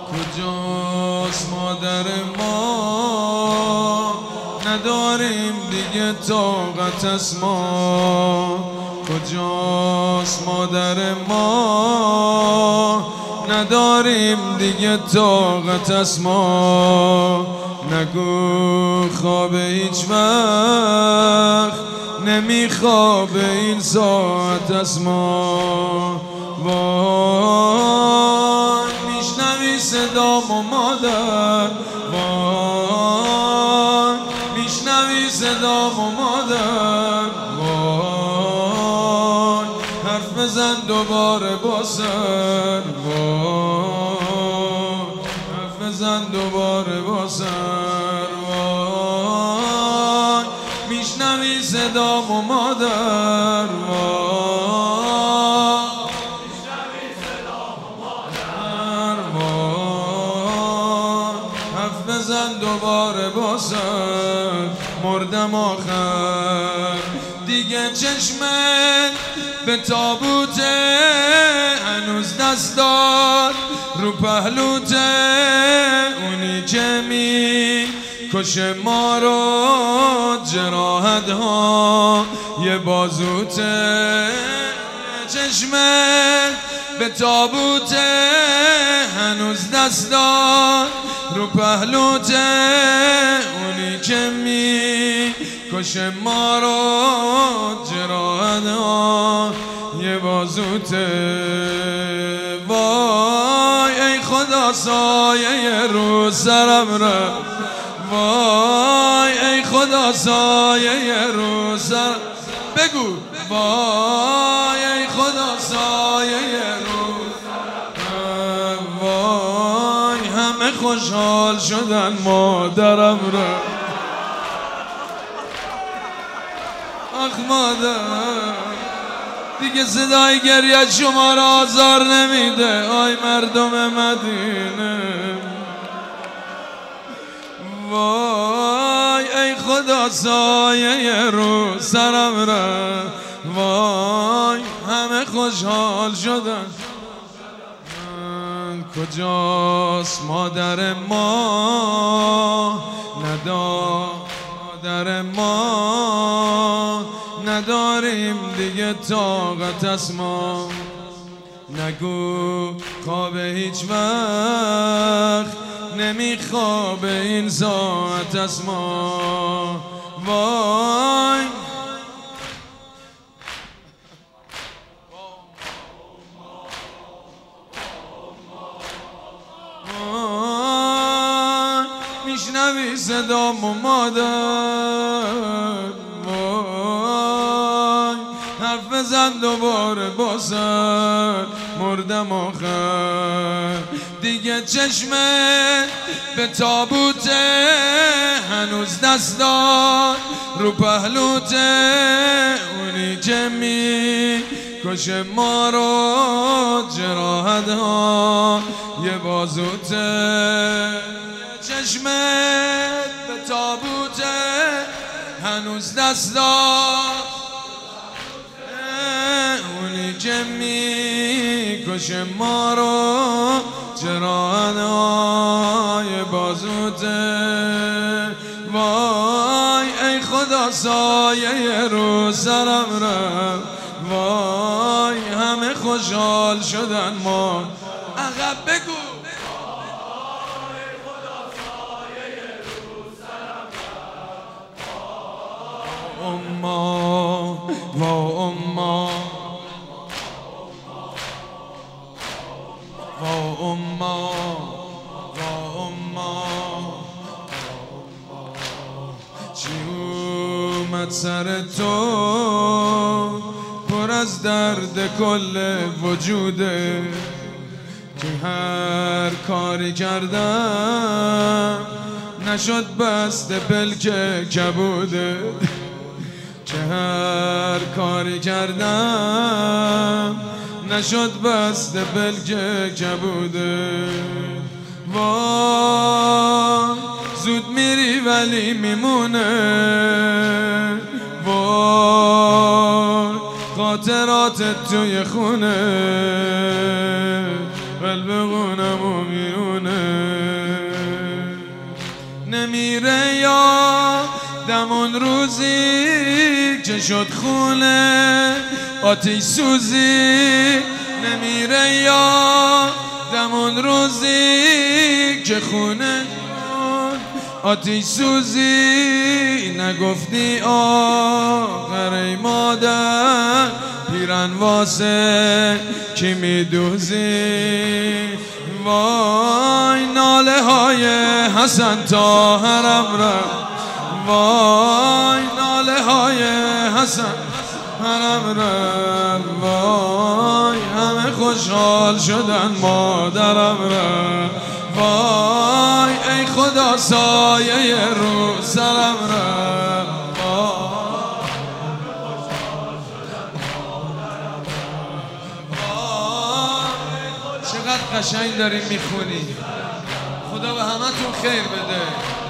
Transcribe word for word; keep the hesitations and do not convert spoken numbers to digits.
کجاست مادر ما؟ نداریم دیگه طاقت از ما. کجاست مادر ما؟ نداریم دیگه طاقت از ما. نگو خواب هیچ وقت نمیخوابه این ساعت از ما. وای میشنوی صدامو مادر؟ وای میشنوی صدامو مادر؟ وای حرف بزن دوباره با سر. وای حرف بزن دوباره با سر. وای میشنوی صدامو مادر؟ وای میشنوی صدامو مادر؟ وای حرف بزن دوباره با سر. مردم آخر دیگه چشمت به تابوته، هنوز دستات رو پهلوته. اونی که می کشه ما رو جراحت ها یه بازوته. چشمت به تابوته، هنوز دستات رو پهلوته. اونی که می کشه ما رو جراحت ها یه بازوته. وای ای خدا سایه رو سرم رفت. وای ای خدا سایه رو سر. بگو وای ای خدا سایه رو سرم. وای همه خوشحال شدن مادرم رفت. آخ مادر دیگه صدای گریه شما را آزار نمیده. آی مردم مدینه وای ای خدا سایه رو سرم رفت. وای همه خوشحال شدن. کجاست مادر ما؟ ندار مادر ما نداریم دیگه طاقت از ما. نگو خواب هیچ وقت نمیخوابه این ساعت از ما. وای میشنوی صدامو مادر؟ وای حرف بزن دوباره با سر. مردم آخر دیگه چشمت به تابوته، هنوز دستات رو پهلوته. اونی که می کشه ما رو جراحت ها یه بازوته. چشمت به تابوته، هنوز دستات اونی که می کشه ما رو جراحت های بازوته. وای ای خدا سایه رو سرم رفت. وای همه خوشحال شدن ما. عقب بگو اما و اما و اما و اما چی اومد سر تو؟ پر از درد کل وجوده که هر کاری کردم نشد بست پلک کبوده. که هر کاری کردم نشد بست پلک کبوده. وای زود میری ولی میمونه. وای خاطرات توی خونه. قلب خونم و میونه نمیره یادم اون روزی که شد خونه آتش سوزی نمیره یادم اون روزی که خونه آتش سوزی نگفتی آخر ای مادر پیرن واسه کی میدوزی وای ناله های حسن تا حرم رفت وای ناله های حسن حرم رفت وای همه خوشحال شدن مادرم رفت وای ای خدا سایه رو سرم رفت چقدر قشنگ داریم میخونی خدا به همتون خیر بده